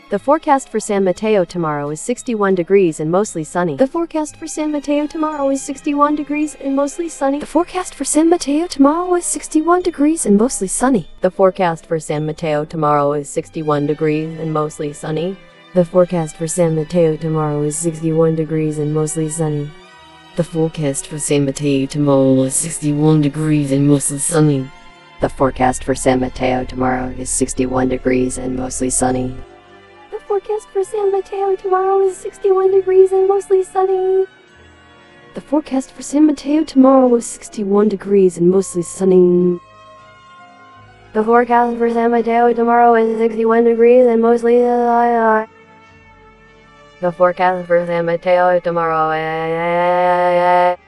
The forecast for San Mateo tomorrow is 61 degrees and mostly sunny. The forecast for San Mateo tomorrow is 61 degrees and mostly sunny. The forecast for San Mateo tomorrow is 61 degrees and mostly sunny. The forecast for San Mateo tomorrow is 61 degrees and mostly sunny. The forecast for San Mateo tomorrow is 61 degrees and mostly sunny. The forecast for San Mateo tomorrow is 61 degrees and mostly sunny. The forecast for San Mateo tomorrow is 61 degrees and mostly sunny. The forecast for San Mateo tomorrow is 61 degrees and mostly sunny. The forecast for San Mateo tomorrow is 61 degrees and mostly sunny. The forecast for San Mateo tomorrow is 61 degrees and mostly sunny. The forecast for San Mateo tomorrow is